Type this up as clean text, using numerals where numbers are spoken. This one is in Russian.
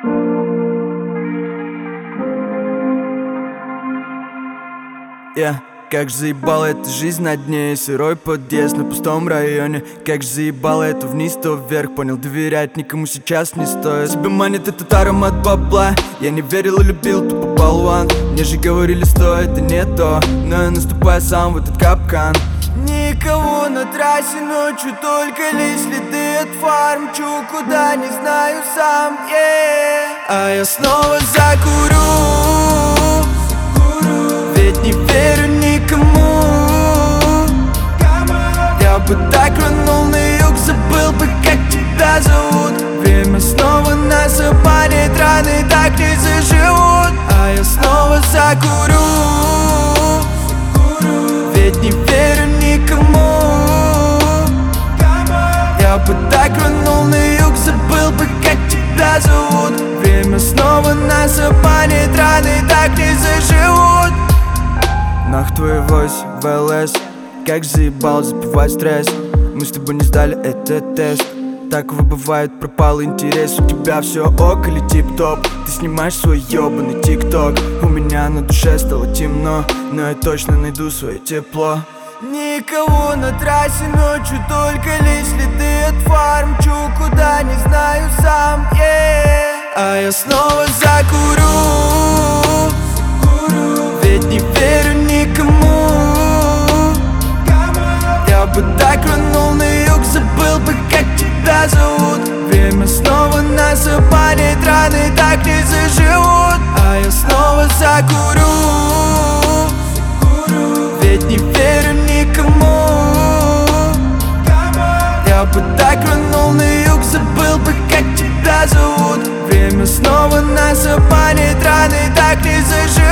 Как же заебала эта жизнь на дне, сырой подъезд на пустом районе. Как же заебала это вниз, то вверх. Понял, доверять никому сейчас не стоит. Тебя манит этот аромат бабла. Я не верил и любил, тупо болван. Мне же говорили, что это не то, но я наступаю сам в этот капкан. Никого на трассе ночью, только лишь следы от фар. Мчу куда не знаю сам, а я снова закурю, ведь не верю никому. Я бы так рванул на юг, забыл бы, как тебя зовут. Время снова нас обманет, раны так не заживут. А я снова закурю, ведь не верю никому. Я бы так рванул на юг, забыл бы, как тебя зовут. Время снова нас обманет, раны так не заживут. Нах твой войс в ЛС, как заебал запивать стресс. Мы с тобой не сдали этот тест. Такого бывает, пропал интерес. У тебя все ок или тип-топ? Ты снимаешь свой ебаный тик-ток. У меня на душе стало темно, но я точно найду свое тепло. Никого на трассе ночью, только лишь следы от фар. Мчу куда не знаю сам, а я снова закурю, ведь не верю никому. Я бы так рванул на юг, забыл бы, как тебя зовут. Время снова нас обманет, раны так не заживут. А я снова закурю, ведь не верю никому. Я бы так рванул на юг, забыл бы, как тебя зовут. Время снова нас обманет, раны так не заживут.